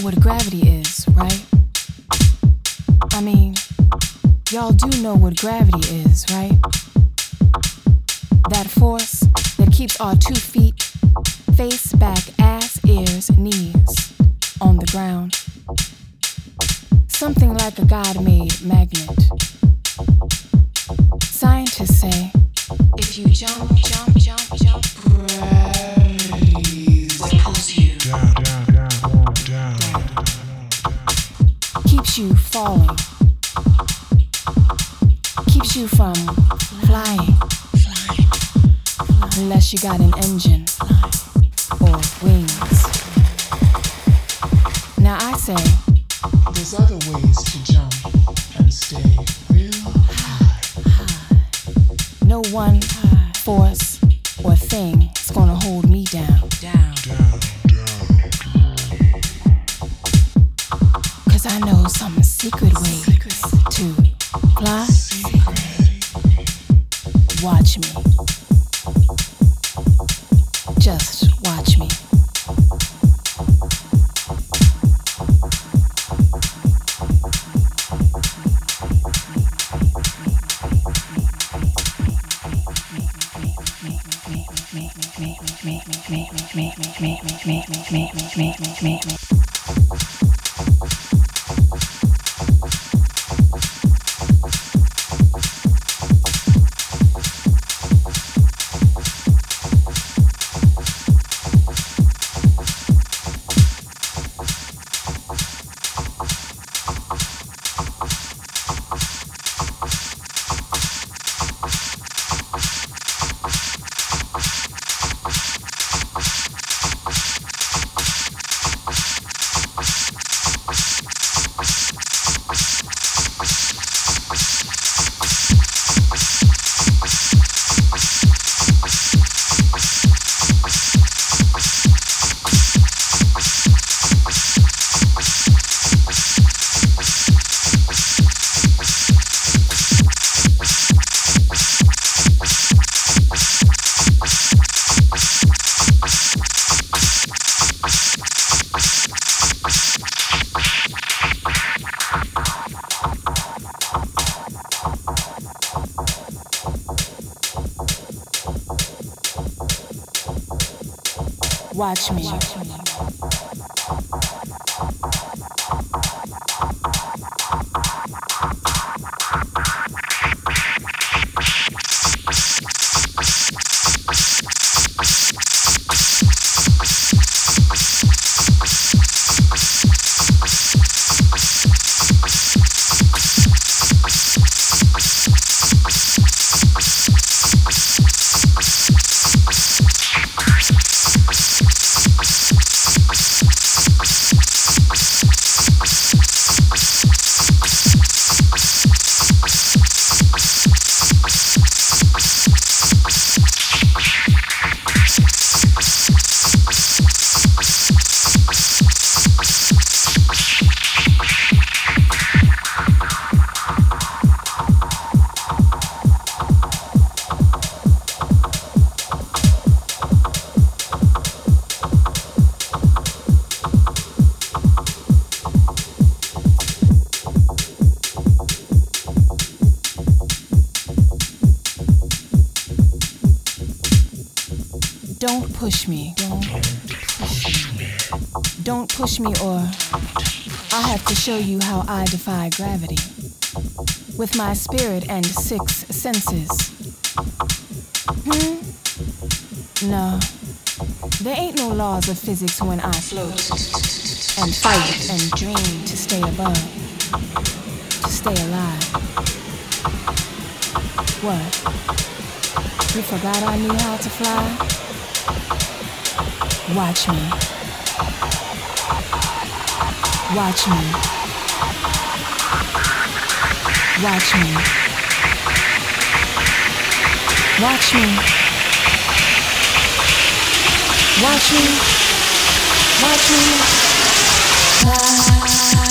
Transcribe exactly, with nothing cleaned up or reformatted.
what gravity is, right? I mean, y'all do know what gravity is, right? That force that keeps our two feet, face, back, ass, ears, knees, on the ground. Something like a God-made magnet. Scientists say, if you jump, jump, jump, jump, gravity pulls you down, down, down, down, down. Keeps you falling. Keeps you from flying. Unless you got an engine or wings. Now I say, there's other ways to jump and stay real high. high. No one force or thing is gonna hold me down. Down. Down, down. Cause I know some secret ways to fly. Watch me. Just watch me. Watch me. Don't push me. Don't push me. Don't push me or I'll have to show you how I defy gravity. With my spirit and six senses. Hmm? No. There ain't no laws of physics when I float and fight and dream to stay above, to stay alive. What? You forgot I knew how to fly? Watch me. Watch me. Watch me. Watch me. Watch me. Watch me. Fly.